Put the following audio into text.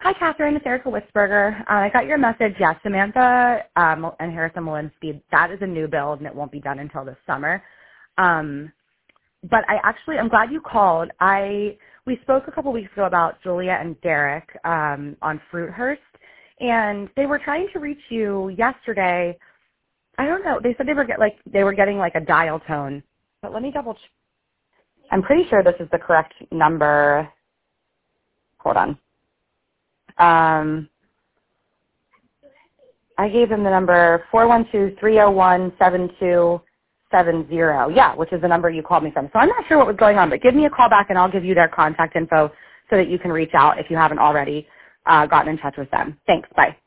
Hi, Catherine. It's Erica Witzberger. I got your message. Yes, Samantha and Harrison Molinsky, that is a new build, and it won't be done until this summer. But I'm glad you called. We spoke a couple weeks ago about Julia and Derek on Fruithurst, and they were trying to reach you yesterday. I don't know. They said they were getting like a dial tone, but let me double check. I'm pretty sure this is the correct number. Hold on. I gave them the number 412-301-7270. Yeah, which is the number you called me from. So I'm not sure what was going on, but give me a call back and I'll give you their contact info so that you can reach out if you haven't already gotten in touch with them. Thanks. Bye.